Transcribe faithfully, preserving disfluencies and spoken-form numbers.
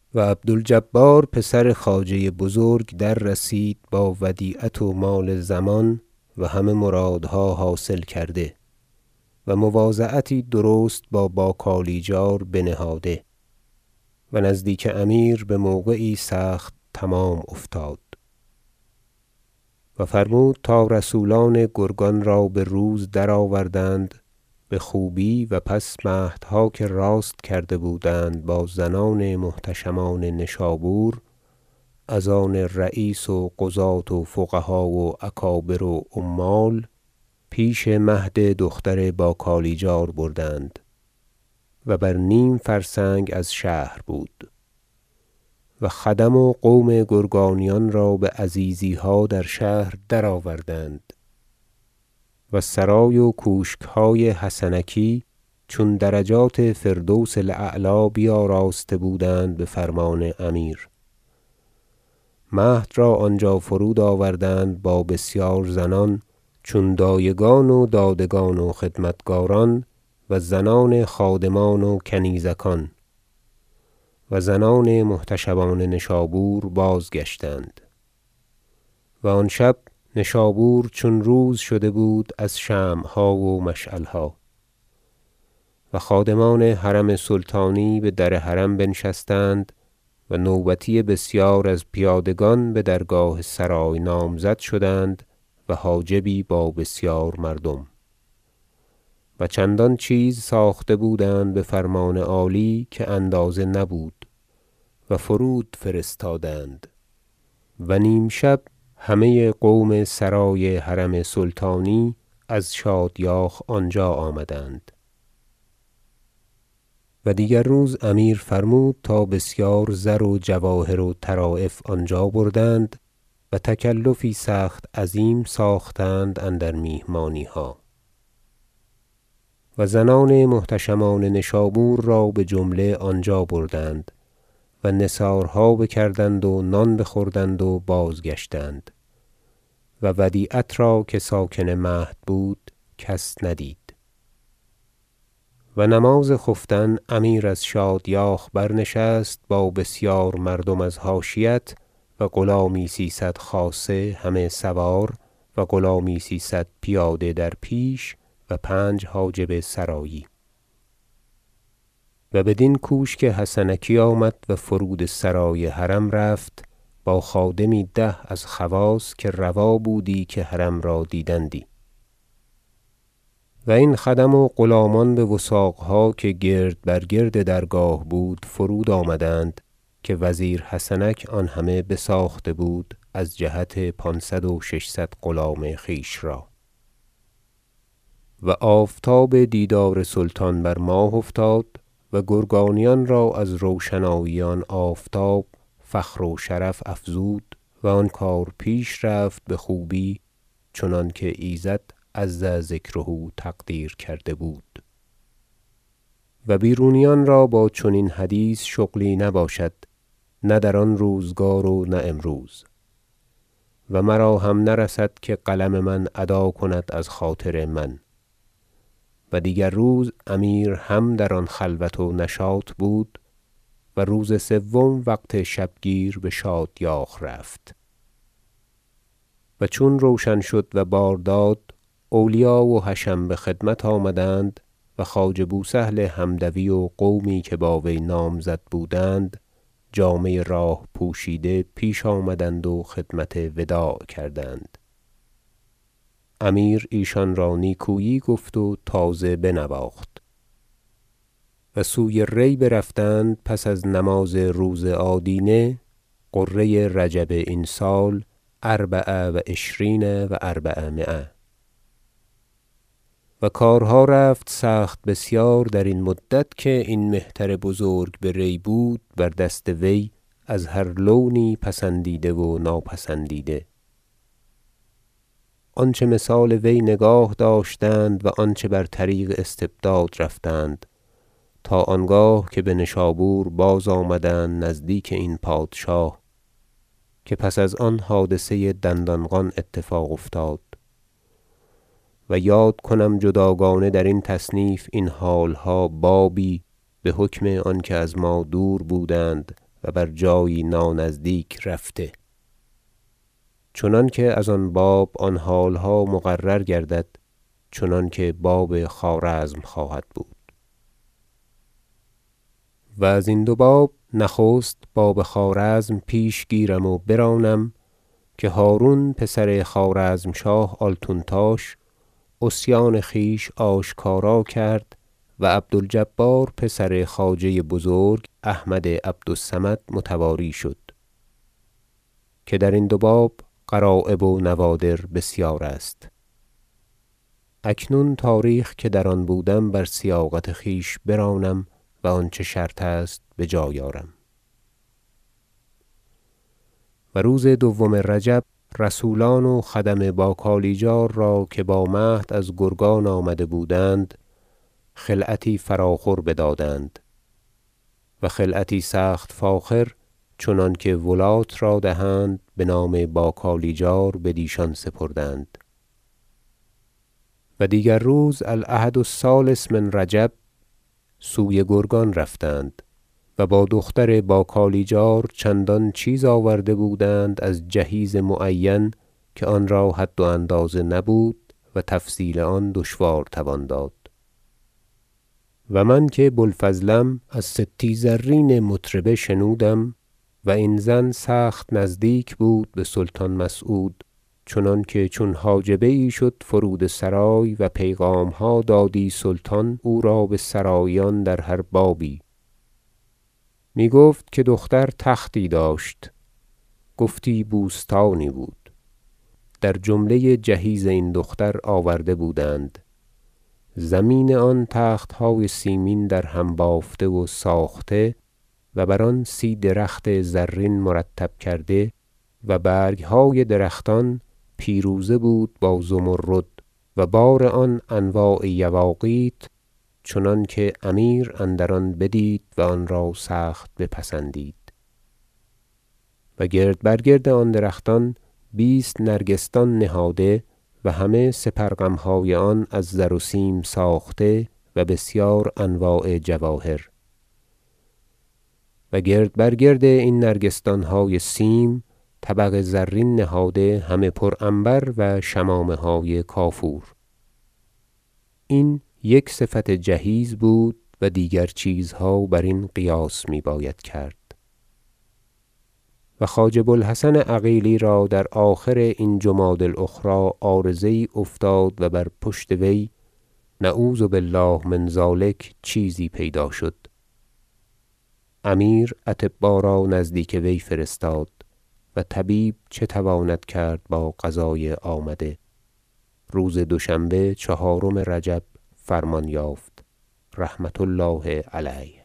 و عبدالجبار پسر خواجه بزرگ در رسید با ودیعت و مال ضمان و همه مرادها حاصل کرده و مواضعتی درست با باکالیجار بنهاده و نزدیک امیر بموقعی سخت تمام افتاد و فرمود تا رسولان گرگان را بروز درآوردند بخوبی و پس مهدها که راست کرده بودند با زنان محتشمان نشابور از آن رییس و قضاة و فقها و اکابر و عمال پیش مهد دختر باکالیجار بردند و بر نیم فرسنگ از شهر بود و خدم و قوم گرگانیان را بعزیزیها در شهر درآوردند و سرای و کوشکهای حسنکی چون درجات فردوس الاعلی بیاراسته بودند بفرمان امیر. مهد را آنجا فرود آوردند با بسیار زنان چون دایگان و دادگان و خدمتگاران و زنان خادمان و کنیزکان و زنان محتشمان نشابور بازگشتند و آن شب نشابور چون روز شده بود از شمعها و مشعلها و خادمان حرم سلطانی بدر حرم بنشستند و نوبتی بسیار از پیادگان بدرگاه سرای نامزد شدند و حاجبی با بسیار مردم و چندان چیز ساخته بودند بفرمان عالی که اندازه نبود و فرود فرستادند و نیم شب همه قوم سرای حرم سلطانی از شادیاخ آنجا آمدند و دیگر روز امیر فرمود تا بسیار زر و جواهر و طرایف آنجا بردند و تکلفی سخت عظیم ساختند اندر میهمانیها و زنان محتشمان نشابور را بجمله آنجا بردند و نثارها بکردند و نان بخوردند و بازگشتند و ودیعت را که ساکن مهد بود کس ندید و نماز خفتن امیر از شادیاخ برنشست با بسیار مردم از حاشیت و غلامی سیصد خاصه همه سوار و غلامی سیصد پیاده در پیش و پنج حاجب سرایی و بدین کوشک حسنکی آمد و فرود سرای حرم رفت با خادمی ده از خواص که روا بودی که حرم را دیدندی و این خدم و غلامان بوثاقها که گرد بر گرد درگاه بود فرود آمدند که وزیر حسنک آن همه بساخته بود از جهت پانصد و ششصد غلام خویش را و آفتاب دیدار سلطان بر ماه افتاد و گرگانیان را از روشنایی آن آفتاب فخر و شرف افزود و آن کار پیش رفت بخوبی چنانکه ایزد عز ذکره تقدیر کرده بود و بیرونیان را با چنین حدیث شغلی نباشد نه در آن روزگار و نه امروز و مرا هم نرسد که قلم من ادا کند از خاطر من و دیگر روز امیر هم در آن خلوت و نشاط بود و روز سوم وقت شبگیر بشادیاخ رفت و چون روشن شد و بار داد اولیا و حشم بخدمت آمدند و خواجه بوسهل حمدوی و قومی که با وی نامزد بودند جامه راه پوشیده پیش آمدند و خدمت وداع کردند امیر ایشان را نیکویی گفت و تازه بنواخت و سوی ری برفتند پس از نماز روز آدینه غره رجب این سال اربع و عشرین و اربعمایه و کارها رفت سخت بسیار درین مدت که این مهتر بزرگ به ری بود بر دست وی از هر لونی پسندیده و ناپسندیده آنچه مثال وی نگاه داشتند و آنچه بر طریق استبداد رفتند تا آنگاه که بنشابور بازآمدند نزدیک این پادشاه که پس از آن حادثه دندانقان اتفاق افتاد و یاد کنم جداگانه درین تصنیف این حالها بابی بحکم آنکه از ما دور بودند و بر جایی نانزدیک رفته، چنانکه از آن باب آن حالها مقرر گردد چنانکه باب خوارزم خواهد بود. و ازین دو باب نخست باب خوارزم پیش گیرم و برانم که هرون پسر خوارزمشاه آلتونتاش عصیان خویش آشکارا کرد و عبد الجبار پسر خواجه بزرگ احمد عبد الصمد متواری شد، که درین دو باب غرایب و نوادر بسیار است. اکنون تاریخ که در آن بودم بر سیاقت خویش برانم و آنچه شرط است بجای آرم. و روز دوم رجب رسولان و خدم با کالیجار را که با مهد از گرگان آمده بودند خلعتی فراخور بدادند و خلعتی سخت فاخر چنانکه ولات را دهند بنام با کالیجار بدیشان سپردند. و دیگر روز الاحد الثالث من رجب سوی گرگان رفتند و با دختر با کالیجار چندان چیز آورده بودند از جهیز معین که آن را حد و اندازه نبود و تفصیل آن دشوار توان داد. و من که بوالفضلم از ستی زرین مطربه شنودم و این زن سخت نزدیک بود بسلطان مسعود، چنانکه چون حاجبه یی شد فرود سرای و پیغامها دادی سلطان او را بسراییان در هر بابی، می گفت که دختر تختی داشت، گفتی بوستانی بود، در جمله جهیز این دختر آورده بودند، زمین آن تختهای سیمین درهم بافته و ساخته و بر آن سی درخت زرین مرتب کرده و برگهای درختان پیروزه بود با زمرد و بار آن انواع یواقیت، چنانکه امیر اندر آن بدید و آن را سخت بپسندید. و گرد بر گرد آن درختان بیست نرگسدان نهاده و همه سپرغمهای آن از زر و سیم ساخته و بسیار انواع جواهر. و گرد بر گرد این نرگسدانهای سیم طبق زرین نهاده همه پر عنبر و شمامه های کافور. این یک صفت جهیز بود و دیگر چیزها برین قیاس می باید کرد. و خواجه بوالحسن عقیلی را در آخر این جمادی الاخری عارضه یی افتاد و بر پشت وی نعوذ بالله من ذلک چیزی پیدا شد. امیر اطبا را نزدیک وی فرستاد و طبیب چه تواند کرد با قضای آمده. روز دوشنبه چهارم رجب فرمان یافت رحمة الله علیه.